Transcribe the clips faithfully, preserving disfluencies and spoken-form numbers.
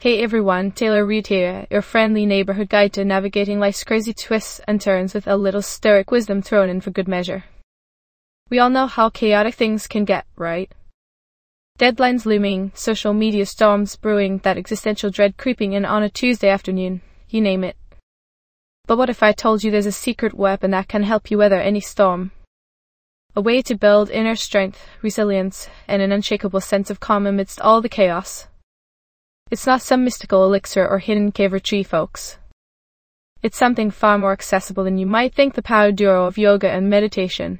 Hey everyone, Taylor Reid here, your friendly neighborhood guide to navigating life's crazy twists and turns with a little stoic wisdom thrown in for good measure. We all know how chaotic things can get, right? Deadlines looming, social media storms brewing, that existential dread creeping in on a Tuesday afternoon, you name it. But what if I told you there's a secret weapon that can help you weather any storm? A way to build inner strength, resilience, and an unshakable sense of calm amidst all the chaos. It's not some mystical elixir or hidden cave retreat, folks. It's something far more accessible than you might think, the power duo of yoga and meditation.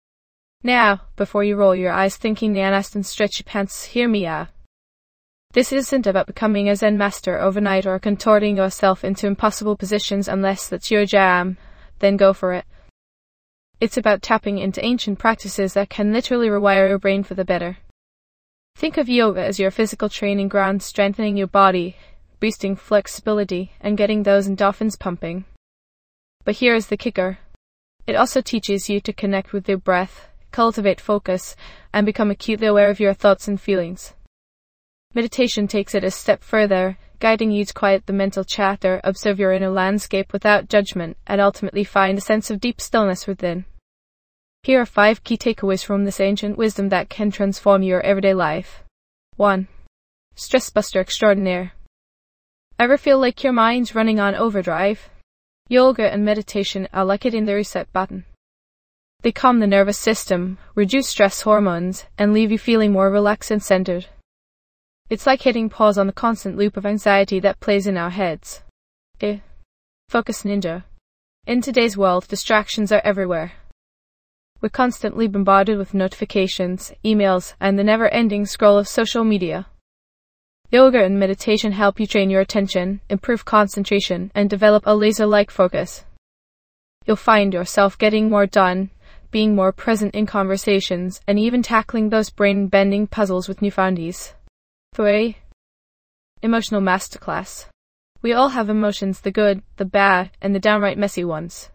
Now, before you roll your eyes thinking the honest and stretch your pants, hear me out. This isn't about becoming a Zen master overnight or contorting yourself into impossible positions. Unless that's your jam, then go for it. It's about tapping into ancient practices that can literally rewire your brain for the better. Think of yoga as your physical training ground, strengthening your body, boosting flexibility, and getting those endorphins pumping. But here is the kicker. It also teaches you to connect with your breath, cultivate focus, and become acutely aware of your thoughts and feelings. Meditation takes it a step further, guiding you to quiet the mental chatter, observe your inner landscape without judgment, and ultimately find a sense of deep stillness within. Here are five key takeaways from this ancient wisdom that can transform your everyday life. one. Stress buster extraordinaire. Ever feel like your mind's running on overdrive? Yoga and meditation are like hitting the reset button. They calm the nervous system, reduce stress hormones, and leave you feeling more relaxed and centered. It's like hitting pause on the constant loop of anxiety that plays in our heads. Eh. Focus ninja. In today's world, distractions are everywhere. We're constantly bombarded with notifications, emails, and the never-ending scroll of social media. Yoga and meditation help you train your attention, improve concentration, and develop a laser-like focus. You'll find yourself getting more done, being more present in conversations, and even tackling those brain-bending puzzles with newfound ease. three. Emotional masterclass. We all have emotions, the good, the bad, and the downright messy ones.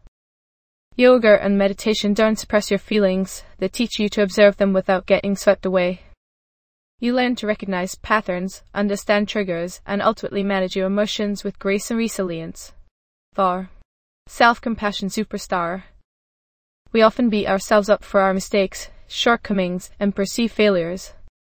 Yoga and meditation don't suppress your feelings, they teach you to observe them without getting swept away. You learn to recognize patterns, understand triggers, and ultimately manage your emotions with grace and resilience. four. Self-compassion superstar. We often beat ourselves up for our mistakes, shortcomings, and perceived failures.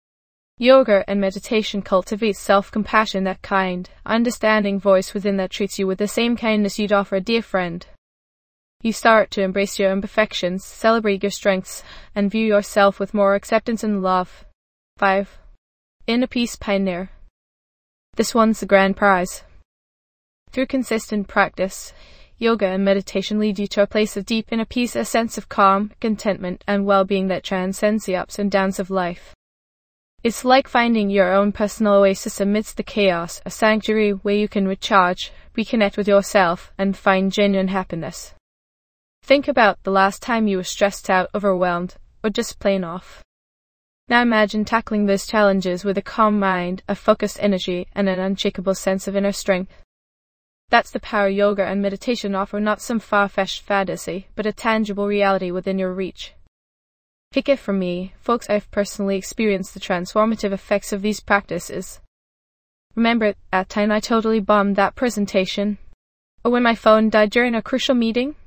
Yoga and meditation cultivate self-compassion, that kind, understanding voice within that treats you with the same kindness you'd offer a dear friend. You start to embrace your imperfections, celebrate your strengths, and view yourself with more acceptance and love. five. Inner peace pioneer. This one's the grand prize. Through consistent practice, yoga and meditation lead you to a place of deep inner peace, a sense of calm, contentment, and well-being that transcends the ups and downs of life. It's like finding your own personal oasis amidst the chaos, a sanctuary where you can recharge, reconnect with yourself, and find genuine happiness. Think about the last time you were stressed out, overwhelmed, or just plain off. Now imagine tackling those challenges with a calm mind, a focused energy, and an unshakable sense of inner strength. That's the power yoga and meditation offer, not some far-fetched fantasy, but a tangible reality within your reach. Take it from me, folks, I've personally experienced the transformative effects of these practices. Remember that time I totally bombed that presentation? Or when my phone died during a crucial meeting?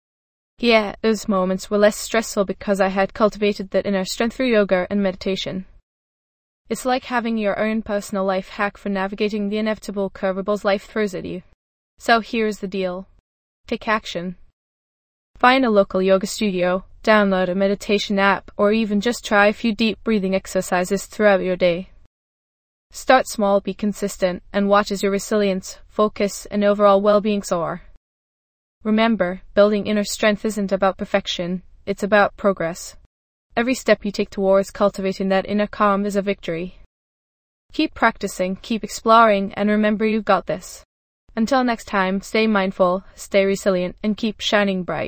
Yeah, those moments were less stressful because I had cultivated that inner strength through yoga and meditation. It's like having your own personal life hack for navigating the inevitable curveballs life throws at you. So here's the deal. Take action. Find a local yoga studio, download a meditation app, or even just try a few deep breathing exercises throughout your day. Start small, be consistent, and watch as your resilience, focus, and overall well-being soar. Remember, building inner strength isn't about perfection, it's about progress. Every step you take towards cultivating that inner calm is a victory. Keep practicing, keep exploring, and remember, you've got this. Until next time, stay mindful, stay resilient, and keep shining bright.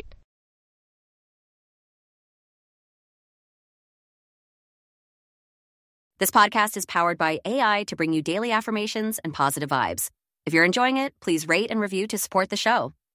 This podcast is powered by A I to bring you daily affirmations and positive vibes. If you're enjoying it, please rate and review to support the show.